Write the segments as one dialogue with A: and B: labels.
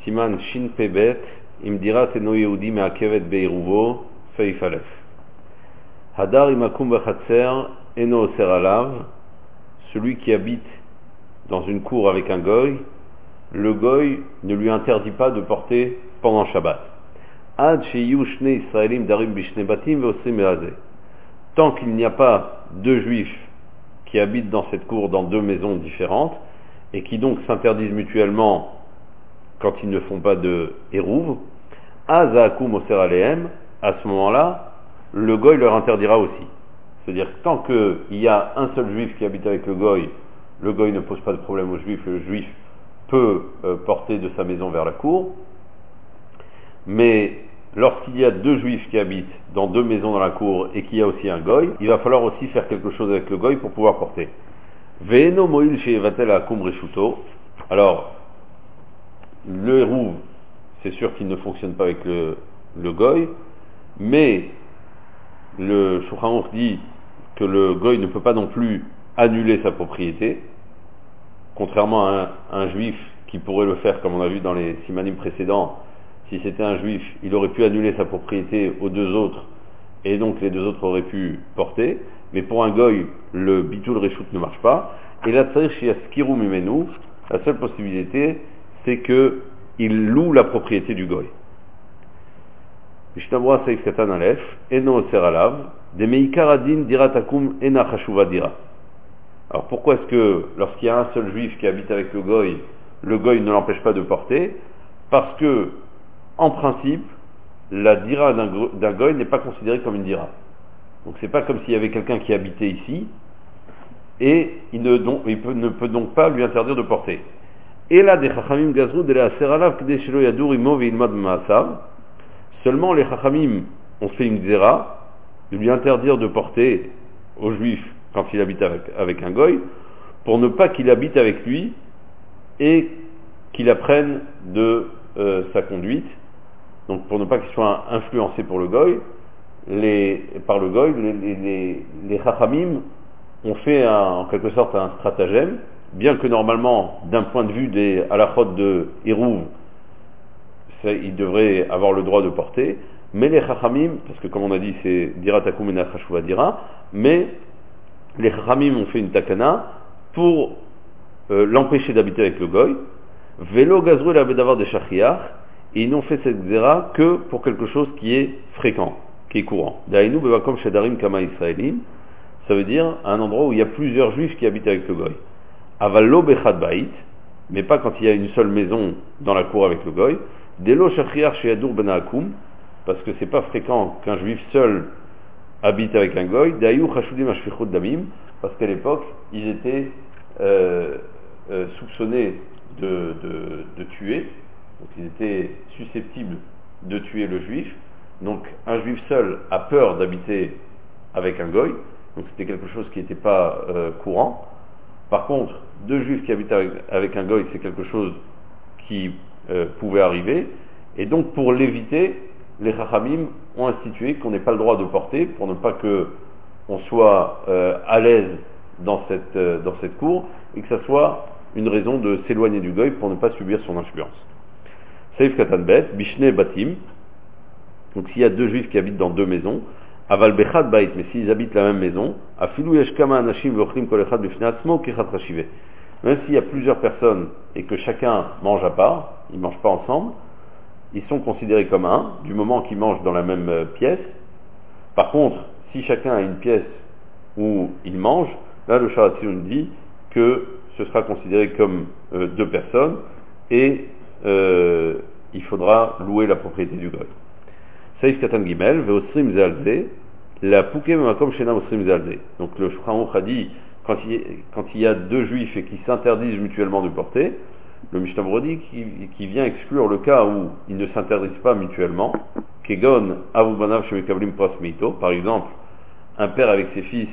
A: Siman Shin Pebet, Imdira Teno Yehudi Meakevet Beiruvo, Seif Aleph. Hadar Imakum Bachatser, Eno Oser Alav, celui qui habite dans une cour avec un goy, le goy ne lui interdit pas de porter pendant Shabbat. Ad Sheyu Shne Israelim Darim Bishne Batim Veosrim Eazeh. Tant qu'il n'y a pas deux juifs qui habitent dans cette cour dans deux maisons différentes, et qui donc s'interdisent mutuellement quand ils ne font pas de Hérouv, Azakum Oser Alehem, à ce moment-là, le goy leur interdira aussi. C'est-à-dire que tant qu'il y a un seul juif qui habite avec le goy ne pose pas de problème au juif, le juif peut porter de sa maison vers la cour, mais lorsqu'il y a deux juifs qui habitent dans deux maisons dans la cour et qu'il y a aussi un goy, il va falloir aussi faire quelque chose avec le goy pour pouvoir porter. Ve'eno mo'il she'evatel ha'akum reshuto. Alors, le hérouv, c'est sûr qu'il ne fonctionne pas avec le goy, mais le Shulchan Aruch dit que le goy ne peut pas non plus annuler sa propriété, contrairement à un juif qui pourrait le faire, comme on a vu dans les simanim précédents. Si c'était un juif, il aurait pu annuler sa propriété aux deux autres, et donc les deux autres auraient pu porter. Mais pour un goy, le bitul reshut ne marche pas. Et la tsarir shiaskiru mimenu, la seule possibilité, c'est qu'il loue la propriété du goy. Mishnah Seif Katan Aleph, Eno Oser Alav, de Meikar Adin Diratakum Ena Chashuva Dira. Alors pourquoi est-ce que lorsqu'il y a un seul juif qui habite avec le goy ne l'empêche pas de porter? Parce que, en principe, la dira d'un goy n'est pas considérée comme une dira. Donc c'est pas comme s'il y avait quelqu'un qui habitait ici, et il ne peut donc pas lui interdire de porter. Et là, des chachamim gazrou de la seralav kdeshelo yadur imo veilmad maasav. Seulement les chachamim ont fait une zera de lui interdire de porter aux juifs quand il habite avec un goy, pour ne pas qu'il habite avec lui et qu'il apprenne de sa conduite. Donc pour ne pas qu'il soit influencé par le goy, les chachamim ont fait en quelque sorte un stratagème, bien que normalement, d'un point de vue des halachot de Hérouv, il devrait avoir le droit de porter, mais les chachamim, parce que comme on a dit c'est dira takum ena chashuva dira, mais les chachamim ont fait une takana pour l'empêcher d'habiter avec le goy, velo gazrou el avedavar de shachiach, et ils n'ont fait cette zera que pour quelque chose qui est fréquent, qui est courant. Dainu bevakom shedarim kama israelim, ça veut dire à un endroit où il y a plusieurs juifs qui habitent avec le goy. Avallo bechad bait, mais pas quand il y a une seule maison dans la cour avec le goy. Delo shachiach sheyadur ben ha'akum, parce que c'est pas fréquent qu'un juif seul habite avec un goy. Dayu chashudim ashfichut damim, parce qu'à l'époque ils étaient soupçonnés de tuer. Donc ils étaient susceptibles de tuer le juif. Donc un juif seul a peur d'habiter avec un goy. Donc c'était quelque chose qui n'était pas courant. Par contre, deux juifs qui habitent avec un goy, c'est quelque chose qui pouvait arriver. Et donc pour l'éviter, les chachamim ont institué qu'on n'ait pas le droit de porter, pour ne pas qu'on soit à l'aise dans cette cour, et que ça soit une raison de s'éloigner du goy pour ne pas subir son influence. Seif Katan Bet, Bishne Batim. Donc s'il y a deux juifs qui habitent dans deux maisons, Aval Bechad Bait, mais s'ils habitent la même maison, Afilu Yeshkama Anashim Vochlim Kol Echad Bifnei Atzmo Kechat Rashive. Même s'il y a plusieurs personnes et que chacun mange à part, ils ne mangent pas ensemble, ils sont considérés comme un, du moment qu'ils mangent dans la même pièce. Par contre, si chacun a une pièce où il mange, là le Sharatzion dit que ce sera considéré comme deux personnes et il faudra louer la propriété du goy. Saïf Katan Gimel, Veosrim Zalze, la Pouké Memakom Shena Osrim Zalze. Donc le Shulchan Aruch a dit, quand il y a deux juifs et qui s'interdisent mutuellement de porter, le Mishnah Brodi qui vient exclure le cas où ils ne s'interdisent pas mutuellement, Kegon Avubanav Shemekablim Pras Meito, par exemple, un père avec ses fils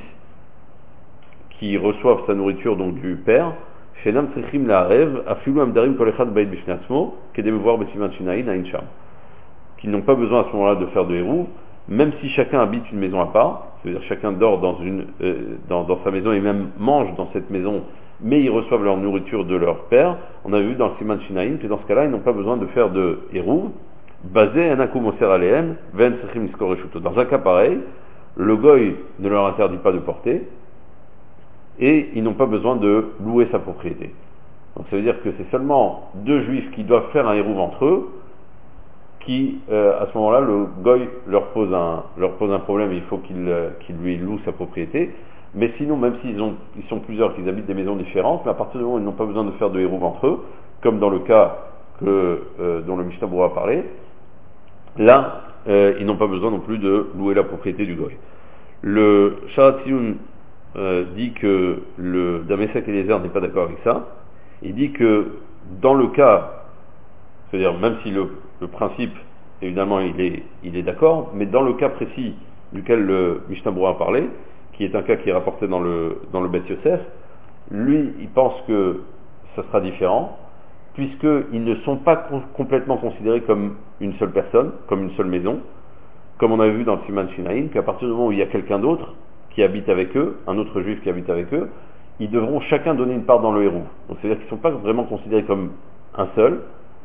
A: qui reçoivent sa nourriture donc du père, Shenam Trichim La'arev, Afilu Amdarim Kolechad Bait Bishnatzmo, Kedemevoir Besiman Shinaïn Aïncham. Qu'ils n'ont pas besoin à ce moment-là de faire de hérouv, même si chacun habite une maison à part, c'est-à-dire chacun dort dans sa maison et même mange dans cette maison, mais ils reçoivent leur nourriture de leur père. On a vu dans le Siman Shinaïm que dans ce cas-là, ils n'ont pas besoin de faire de hérouv, basé un akum oser alehem, ven sechim niskor reshuto. Dans un cas pareil, le goy ne leur interdit pas de porter, et ils n'ont pas besoin de louer sa propriété. Donc ça veut dire que c'est seulement deux juifs qui doivent faire un hérouv entre eux, qui, à ce moment-là, le goy leur pose un problème, il faut qu'il lui loue sa propriété. Mais sinon, même s'ils sont plusieurs, qu'ils habitent des maisons différentes, mais à partir du moment où ils n'ont pas besoin de faire de hérouv entre eux, comme dans le cas dont le Mishnah Berurah a parlé, là, ils n'ont pas besoin non plus de louer la propriété du goy. Le Sharatziun dit que le Damesek Eliezer n'est pas d'accord avec ça. Il dit que dans le cas, c'est-à-dire même si le principe, évidemment, il est d'accord, mais dans le cas précis duquel le Mishnah Berurah a parlé, qui est un cas qui est rapporté dans le Beth Yosef, lui, il pense que ça sera différent, puisqu'ils ne sont pas complètement considérés comme une seule personne, comme une seule maison, comme on avait vu dans le Siman Shinaïm, qu'à partir du moment où il y a quelqu'un d'autre qui habite avec eux, un autre juif qui habite avec eux, ils devront chacun donner une part dans le hérouv. Donc c'est-à-dire qu'ils ne sont pas vraiment considérés comme un seul,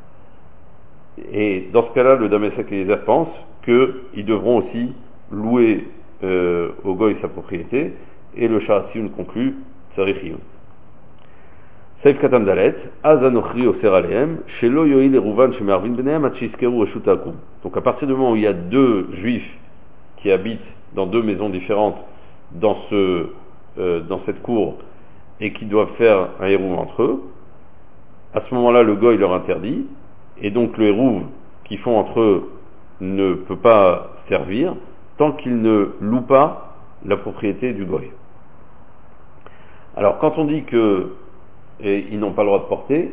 A: et dans ce cas-là, le Damesek Eliezer pense qu'ils devront aussi louer au goy sa propriété, et le Sharatziun conclut Tzarich Iyun. Seif Katan Dalet, Azanochri Oser Alehem, Shelo Yoil Eruvan Shemervin Benehem Atchiskeru Reshut Akum. Donc à partir du moment où il y a deux juifs qui habitent dans deux maisons différentes dans cette cour et qui doivent faire un hérouv entre eux, à ce moment-là le goy leur interdit, et donc le hérouv qu'ils font entre eux ne peut pas servir tant qu'ils ne louent pas la propriété du goy. Alors quand on dit qu'ils n'ont pas le droit de porter,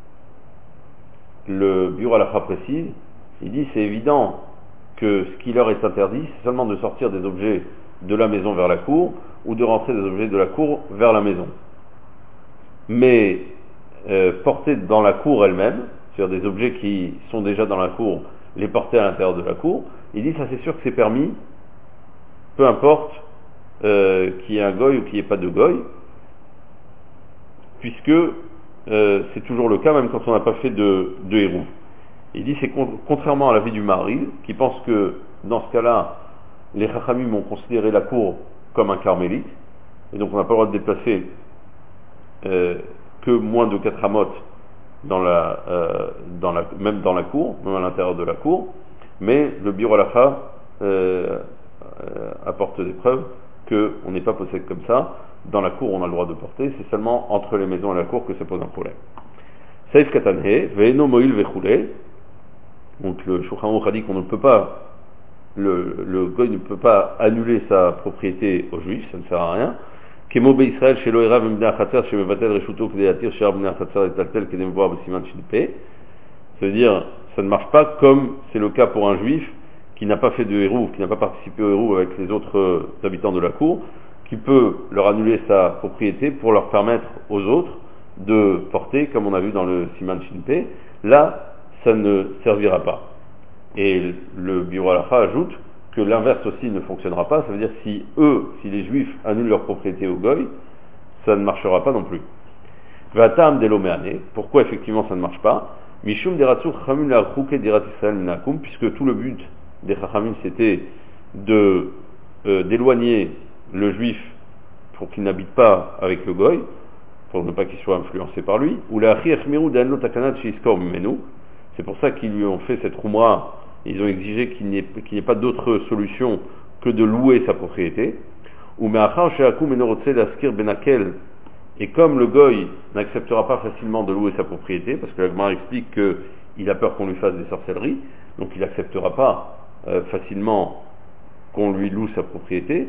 A: le Biur Halacha précise, il dit c'est évident que ce qui leur est interdit, c'est seulement de sortir des objets de la maison vers la cour, ou de rentrer des objets de la cour vers la maison. Mais porter dans la cour elle-même, c'est-à-dire des objets qui sont déjà dans la cour, les porter à l'intérieur de la cour, il dit ça c'est sûr que c'est permis, peu importe qu'il y ait un goy ou qu'il n'y ait pas de goy, puisque c'est toujours le cas même quand on n'a pas fait de hérouv. Il dit c'est contrairement à l'avis du Maharil, qui pense que dans ce cas-là, les Chachamim ont considéré la cour comme un carmélite, et donc on n'a pas le droit de déplacer que moins de 4 amot même dans la cour, même à l'intérieur de la cour, mais le Biur Halacha apporte des preuves qu'on n'est pas possède comme ça. Dans la cour on a le droit de porter, c'est seulement entre les maisons et la cour que ça pose un problème. Seif Katanhe, Ve'eno Moïl Vechule, donc le Shulchan Aruch a dit qu'on ne peut pas, le goy ne peut pas annuler sa propriété aux juifs, ça ne sert à rien. Kemo Israël chez l'Oera Vemdea Chatzer chez Mevatel Reshuto Kedeatir chez Abnea Chatzer et Taltel Kedem Voir Besiman Shinpe. C'est-à-dire, ça ne marche pas comme c'est le cas pour un juif qui n'a pas fait de hérouv, qui n'a pas participé au hérouv avec les autres habitants de la cour, qui peut leur annuler sa propriété pour leur permettre aux autres de porter, comme on a vu dans le Siman Shinpe. Là, ça ne servira pas. Et le Biur Halacha ajoute que l'inverse aussi ne fonctionnera pas, ça veut dire si les juifs annulent leur propriété au goy, ça ne marchera pas non plus. Vatam delomeane, pourquoi effectivement ça ne marche pas? Mishum deratzur chachamim la'archuke dirat Israël minakum, puisque tout le but des chachamim c'était d'éloigner le juif pour qu'il n'habite pas avec le goy, pour ne pas qu'il soit influencé par lui, ou la'achi echmiru d'anlo takanat sheiskor mimenu, c'est pour ça qu'ils lui ont fait cette roumra. Ils ont exigé qu'il n'y ait pas d'autre solution que de louer sa propriété. Et comme le goy n'acceptera pas facilement de louer sa propriété, parce que la Gemara explique qu'il a peur qu'on lui fasse des sorcelleries, donc il n'acceptera pas facilement qu'on lui loue sa propriété,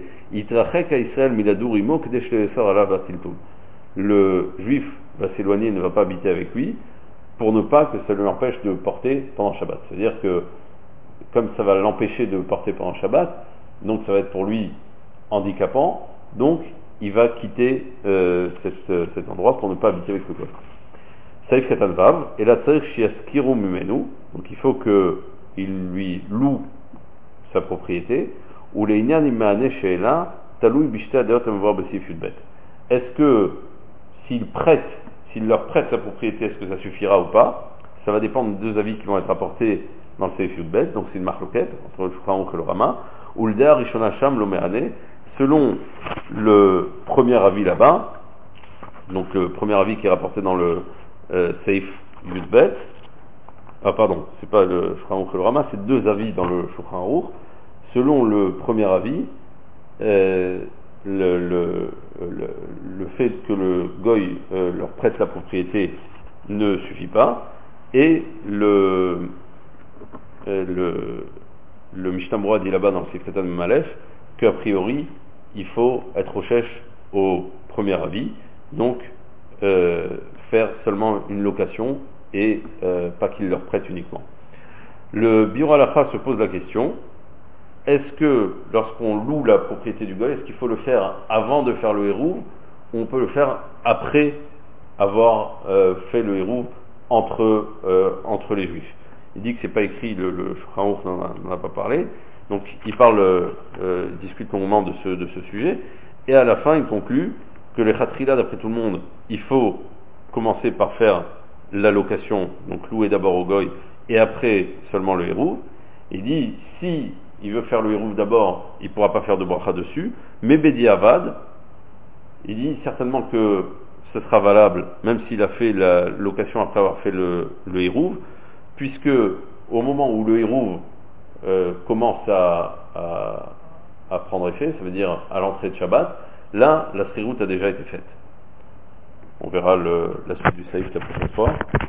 A: le juif va s'éloigner, ne va pas habiter avec lui, pour ne pas que ça lui empêche de porter pendant Shabbat. C'est-à-dire que comme ça va l'empêcher de porter pendant Shabbat, donc ça va être pour lui handicapant, donc il va quitter cet endroit pour ne pas habiter avec le goy. Saïf Katan Vav, et la Tzarich Shiaskiru Mimenu, donc il faut qu'il lui loue sa propriété, ou les Inyan Immaane Sheela, Taloui Bishta Deot Amvar Besif Yudbet. Est-ce que s'il leur prête sa propriété, est-ce que ça suffira ou pas? Ça va dépendre de deux avis qui vont être apportés dans le Seif Yudbet, donc c'est une marloquette entre le Shulchan Aruch et le Rama. Ulda Rishona Sham Lomerane, selon le premier avis là-bas, donc le premier avis qui est rapporté dans le Seif Yudbet, pardon, c'est pas le Shulchan Aruch et le Rama, c'est deux avis dans le Shulchan Aruch. Selon le premier avis, le fait que le goy leur prête la propriété ne suffit pas, et le Mishnah Berurah dit là-bas dans le Sifretan Malef qu'a priori il faut être au chèche au premier avis, donc faire seulement une location et pas qu'il leur prête uniquement. Le Biur Halacha se pose la question: est-ce que lorsqu'on loue la propriété du goy, est-ce qu'il faut le faire avant de faire le hérouv, ou on peut le faire après avoir fait le hérouv entre les juifs? Il dit que c'est pas écrit, le Shulchan Aruch n'en a pas parlé, donc il discute longuement de ce sujet, et à la fin il conclut que les Khatrila, d'après tout le monde, il faut commencer par faire la location, donc louer d'abord au goy, et après seulement le hérouv. Il dit, si il veut faire le hérouv d'abord, il ne pourra pas faire de bracha dessus, mais Bedi Avad, il dit certainement que ce sera valable, même s'il a fait la location après avoir fait le hérouv, puisque au moment où le hérouv commence à prendre effet, ça veut dire à l'entrée de Shabbat, là, la srirout a déjà été faite. On verra la suite du saïf la prochaine fois.